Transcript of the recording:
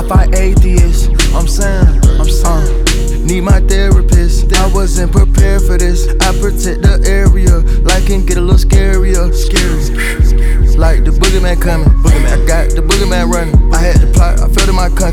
fight atheists. I'm saying, need my therapist. I wasn't prepared for this. I protect the area, like can get a little scarier. Like the boogeyman coming. I got the boogeyman running. I had to plot, I felt in my country.